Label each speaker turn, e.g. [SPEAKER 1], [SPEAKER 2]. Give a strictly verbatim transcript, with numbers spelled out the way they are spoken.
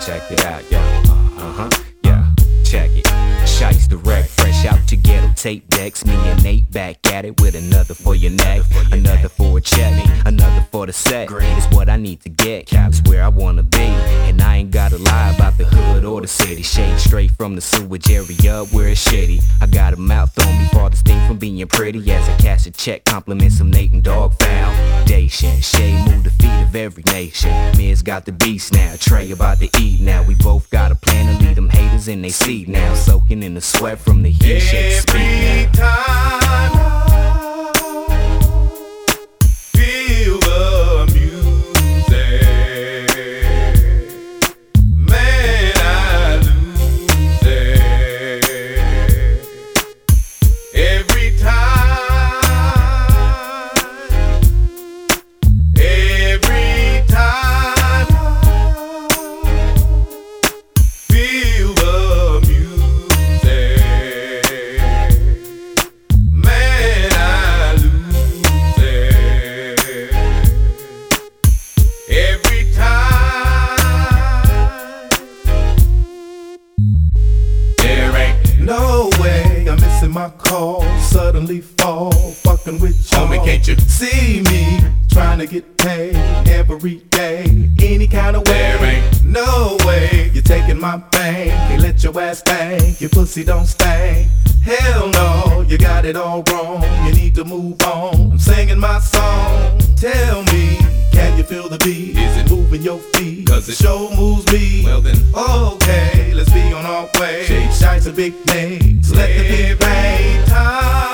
[SPEAKER 1] Check it out, yeah. Uh-huh, yeah. Check it. Shice direct, fresh out your ghetto tape decks. Me and Nate back at it with another for your neck, another for a check, another for the set. It's what I need to get, it's where I wanna be. And I ain't gotta lie about the hood or the city. Shade straight from the sewage area where it's shitty. I got a mouth on me, farthest thing from being pretty. As I cash a check, compliments some Nate and Dog Foundation. Shade move the feet of every nation. Miz got the beast now, Trey about to eat now. We both got a plan to lead them haters in they seat now. Soaking in the sweat from the heat, shake speed
[SPEAKER 2] every time I feel the music, man, I lose it. Every time, every time I feel the no way, I'm missing my call. Suddenly fall, fucking with y'all. Homie, can't you see me trying to get paid every day, any kind of way? There ain't no way you're taking my thing. Can't let your ass bang, your pussy don't stink. Hell no, you got it all wrong. You need to move on. I'm singing my song. Tell me, can you feel the beat? Is it moving your feet? Cause it sure moves me. Well then, okay, let's be on our way. Shake, shines a big name. So let the beat bang time.